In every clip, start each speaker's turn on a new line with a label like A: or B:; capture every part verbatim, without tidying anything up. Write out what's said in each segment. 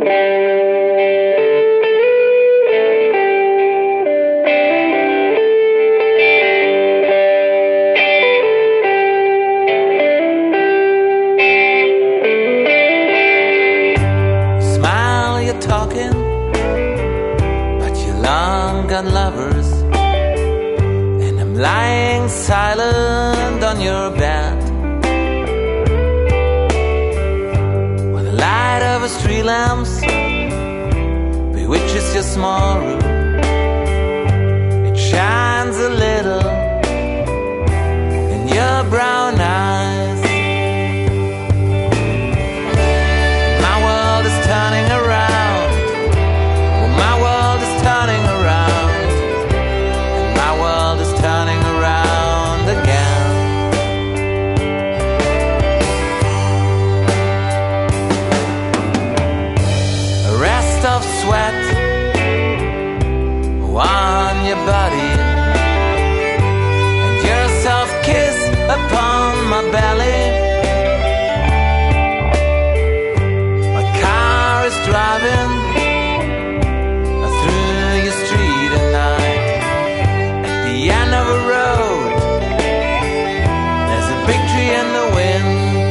A: Lovers, and I'm lying silent on your bed, while the light of a street lamps bewitches your small room. It shines a little in your brown eyes. My world is turning around. Well, my world is turning around. Turning around again. A rest of sweat on your body, and your soft kiss upon my belly. My car is driving through your street at night. The end of a road, there's a big tree in the wind.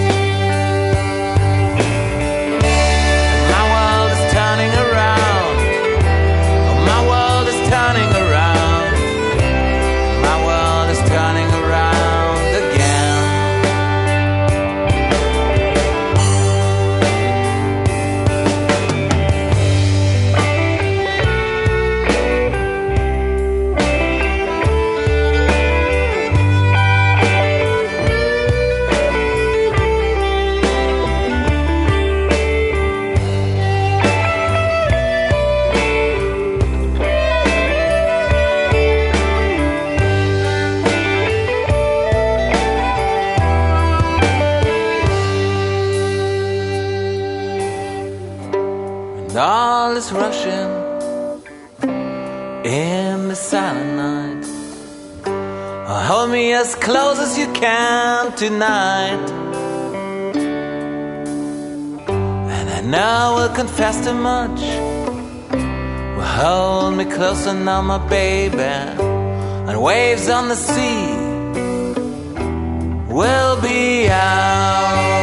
A: And my world is turning around. Oh, my world is turning around. My world is turning around again. And all is rushing in the silent night. Oh, hold me as close as you can tonight, and I know we'll confess too much. Well, hold me closer now, my baby, and waves on the sea will be out.